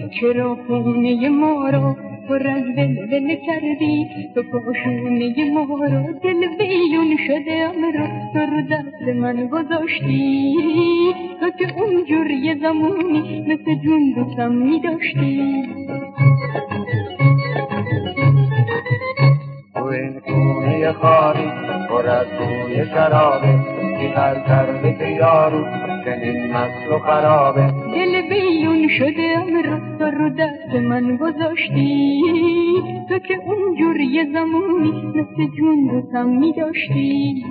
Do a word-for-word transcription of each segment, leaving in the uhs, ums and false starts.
چرا خونه ما رو پر از ولول کردی؟ تو پاشونه ما رو دل ویلون شده رو تو رو دست من گذاشتی. تو که اونجور یه زمانی مثل جون دوستم می داشتی. تو این خونه خالی پر از بوی شرابه، بی‌خر کرده که یارو چنین مست و خرابه. دل بیلون شده رو تو رو دست من گذاشتی. تو که اونجور یه زمانی مثل جون دوستم می داشتی.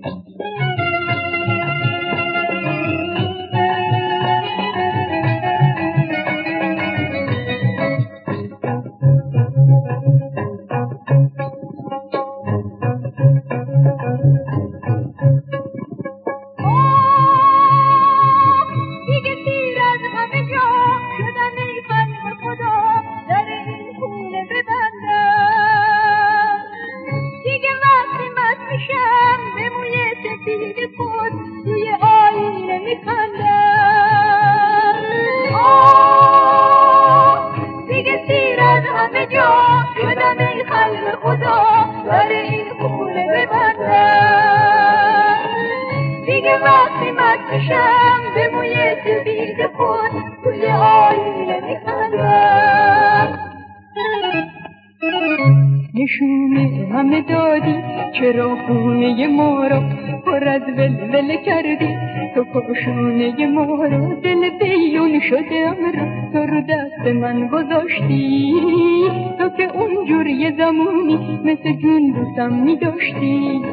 دیگه وقتی مست بشم به موی سفید خود توی آینه میخندم. نشونه همه دادی چرا خونه ما رو پر از ولول کردی؟ تو پاشونه ما رو دل بیلون شده رو تو رو دست من گذاشتی. تو که اونجور یه زمانی مثل جون دوستم می داشتی.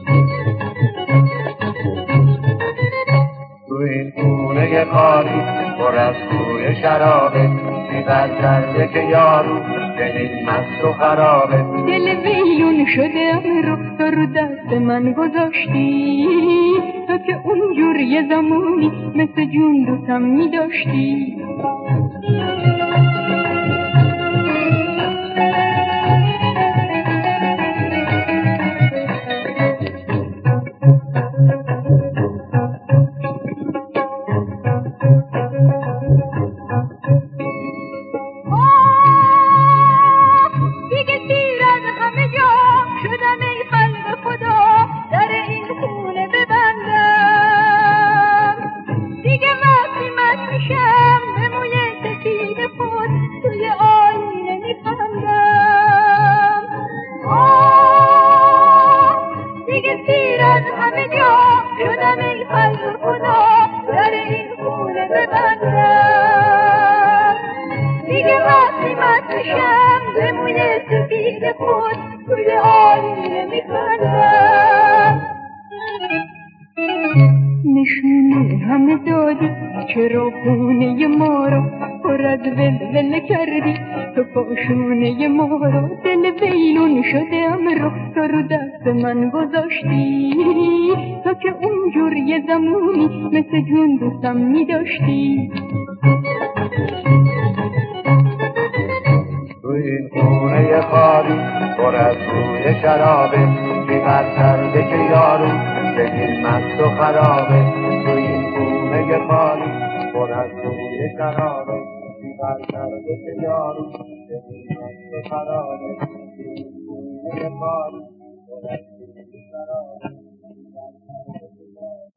تو این خونه خالی پر از بوی شرابه، بی‌خر کرده که یارو چنین مست و خرابه. دل ویلون شده رو تو رو دست من گذاشتی. تو که اونجور یه زمانی مثل جون دوستم می داشتی. دیگه وقتی مست بشم به موی سفید خود توی آینه میخندم. نشونه همه دادی چرا خونه ما رو پر از ولول کردی؟ تو پاشونه ما رو دل ویلون شده رو تو رو دست من گذاشتی. تو که اونجور یه زمانی مثل جون دوستم می داشتی. تو این خونه خالی پر از بوی شرابه، بی‌خر کرده که یارو چنین مست و خرابه. تو این خونه خالی پر از بوی شرابه، بی‌خر کرده که یارو چنین مست و خرابه. تو این خونه خالی پر از